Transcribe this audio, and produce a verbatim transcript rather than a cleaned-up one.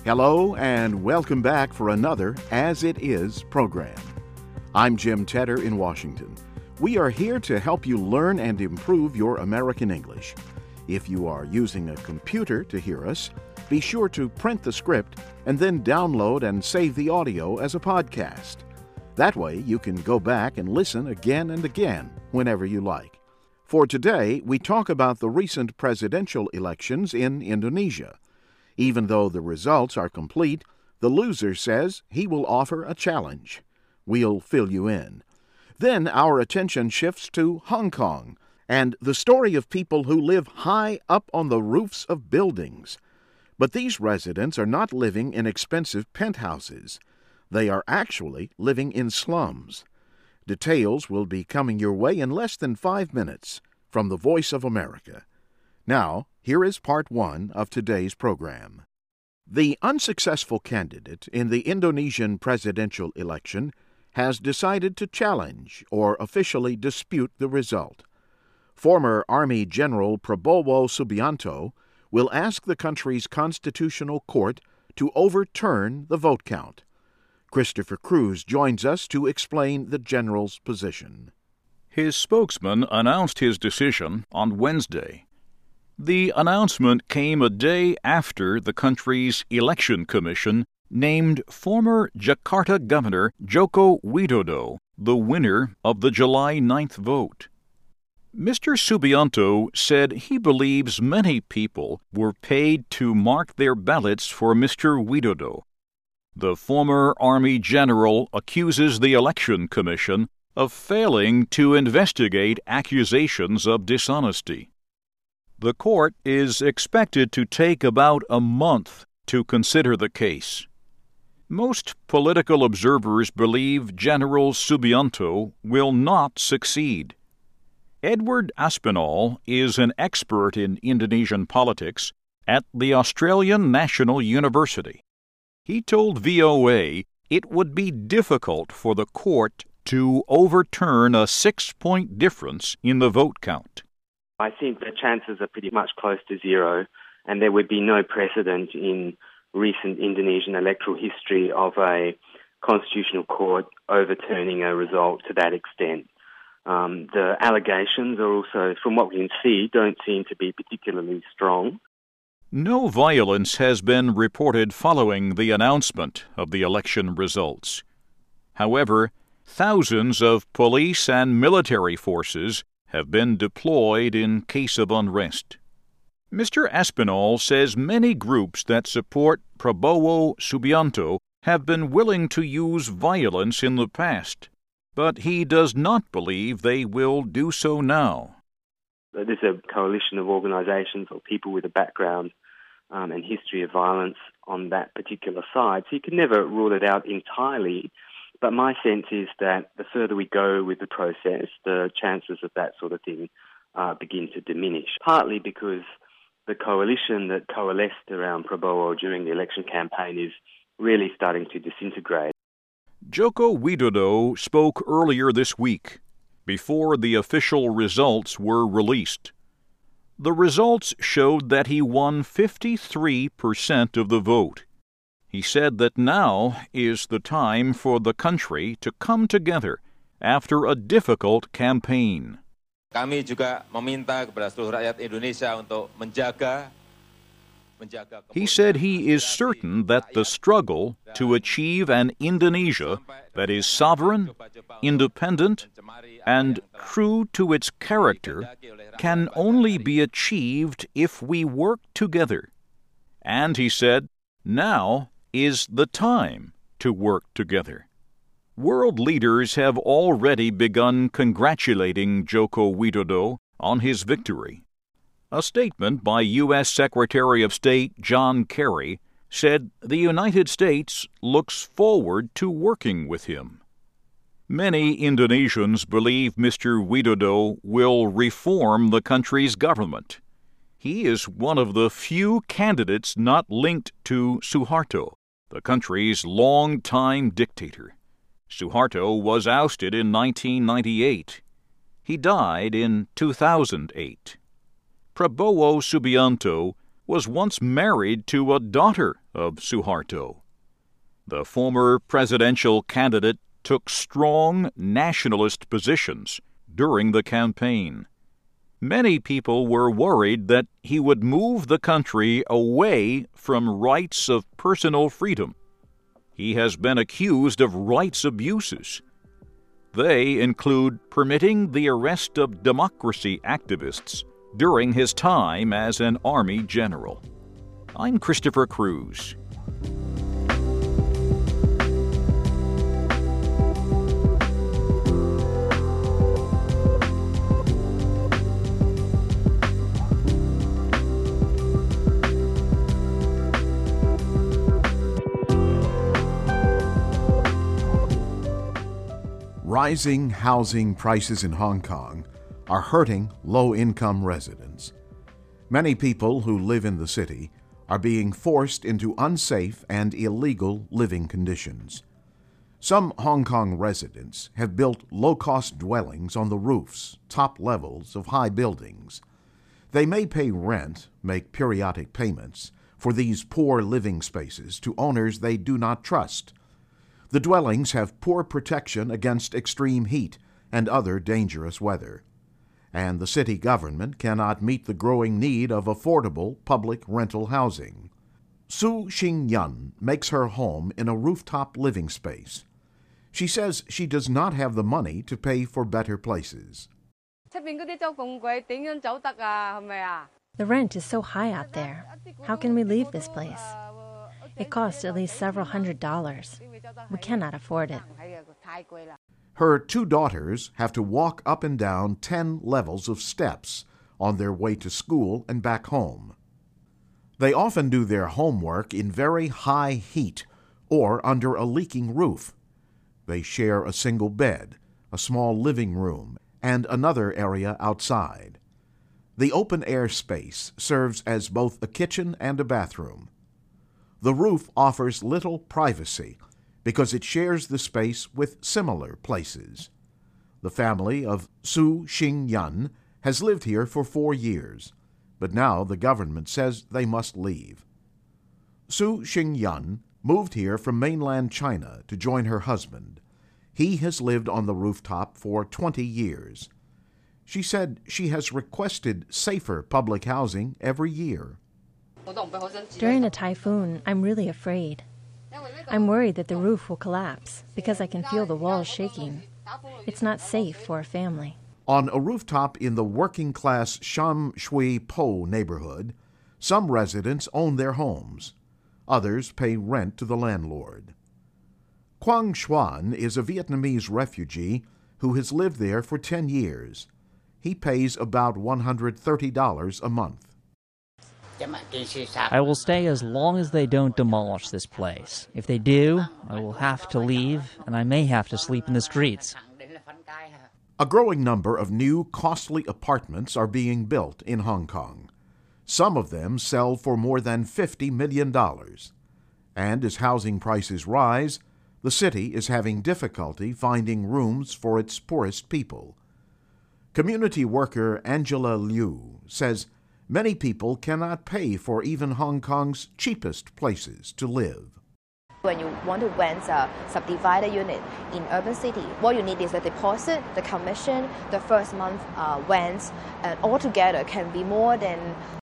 Hello and welcome back for another As It Is program. I'm Jim Tedder in Washington. We are here to help you learn and improve your American English. If you are using a computer to hear us, be sure to print the script and then download and save the audio as a podcast. That way you can go back and listen again and again whenever you like. For today, we talk about the recent presidential elections in Indonesia. Even though the results are complete, the loser says he will offer a challenge. We'll fill you in. Then our attention shifts to Hong Kong and the story of people who live high up on the roofs of buildings. But these residents are not living in expensive penthouses. They are actually living in slums. Details will be coming your way in less than five minutes from the Voice of America. Now, here is part one of today's program. The unsuccessful candidate in the Indonesian presidential election has decided to challenge or officially dispute the result. Former Army General Prabowo Subianto will ask the country's constitutional court to overturn the vote count. Christopher Cruz joins us to explain the general's position. His spokesman announced his decision on Wednesday. The announcement came a day after the country's election commission named former Jakarta Governor Joko Widodo the winner of the July ninth vote. Mister Subianto said he believes many people were paid to mark their ballots for Mister Widodo. The former Army general accuses the election commission of failing to investigate accusations of dishonesty. The court is expected to take about a month to consider the case. Most political observers believe General Subianto will not succeed. Edward Aspinall is an expert in Indonesian politics at the Australian National University. He told V O A it would be difficult for the court to overturn a six-point difference in the vote count. I think the chances are pretty much close to zero, and there would be no precedent in recent Indonesian electoral history of a constitutional court overturning a result to that extent. Um, the allegations are also, from what we can see, don't seem to be particularly strong. No violence has been reported following the announcement of the election results. However, thousands of police and military forces have been deployed in case of unrest. Mister Aspinall says many groups that support Prabowo Subianto have been willing to use violence in the past, but he does not believe they will do so now. There's a coalition of organizations or people with a background um, and history of violence on that particular side, so you can never rule it out entirely. But my sense is that the further we go with the process, the chances of that sort of thing uh, begin to diminish, partly because the coalition that coalesced around Prabowo during the election campaign is really starting to disintegrate. Joko Widodo spoke earlier this week, before the official results were released. The results showed that he won fifty-three percent of the vote. He said that now is the time for the country to come together after a difficult campaign. Kami juga meminta kepada seluruh rakyat Indonesia untuk menjaga He said he is certain that the struggle to achieve an Indonesia that is sovereign, independent, and true to its character can only be achieved if we work together. And he said, now is the time to work together. World leaders have already begun congratulating Joko Widodo on his victory. A statement by U S Secretary of State John Kerry said the United States looks forward to working with him. Many Indonesians believe Mister Widodo will reform the country's government. He is one of the few candidates not linked to Suharto, the country's long-time dictator. Suharto was ousted in nineteen ninety-eight. He died in two thousand eight. Prabowo Subianto was once married to a daughter of Suharto. The former presidential candidate took strong nationalist positions during the campaign. Many people were worried that he would move the country away from rights of personal freedom. He has been accused of rights abuses. They include permitting the arrest of democracy activists during his time as an army general. I'm Christopher Cruz. Rising housing prices in Hong Kong are hurting low-income residents. Many people who live in the city are being forced into unsafe and illegal living conditions. Some Hong Kong residents have built low-cost dwellings on the roofs, top levels of high buildings. They may pay rent, make periodic payments for these poor living spaces to owners they do not trust. The dwellings have poor protection against extreme heat and other dangerous weather, and the city government cannot meet the growing need of affordable public rental housing. Su Xing-yun makes her home in a rooftop living space. She says she does not have the money to pay for better places. The rent is so high out there. How can we leave this place? It costs at least several hundred dollars. We cannot afford it. Her two daughters have to walk up and down ten levels of steps on their way to school and back home. They often do their homework in very high heat or under a leaking roof. They share a single bed, a small living room, and another area outside. The open-air space serves as both a kitchen and a bathroom. The roof offers little privacy because it shares the space with similar places. The family of Su Xing-yun has lived here for four years, but now the government says they must leave. Su Xing-yun moved here from mainland China to join her husband. He has lived on the rooftop for twenty years. She said she has requested safer public housing every year. During a typhoon, I'm really afraid. I'm worried that the roof will collapse because I can feel the walls shaking. It's not safe for a family. On a rooftop in the working-class Sham Shui Po neighborhood, some residents own their homes. Others pay rent to the landlord. Quang Xuan is a Vietnamese refugee who has lived there for ten years. He pays about one hundred thirty dollars a month. I will stay as long as they don't demolish this place. If they do, I will have to leave, and I may have to sleep in the streets. A growing number of new, costly apartments are being built in Hong Kong. Some of them sell for more than fifty million dollars. And as housing prices rise, the city is having difficulty finding rooms for its poorest people. Community worker Angela Liu says many people cannot pay for even Hong Kong's cheapest places to live. When you want to rent a subdivided unit in urban city, what you need is the deposit, the commission, the first month uh, rent, and altogether can be more than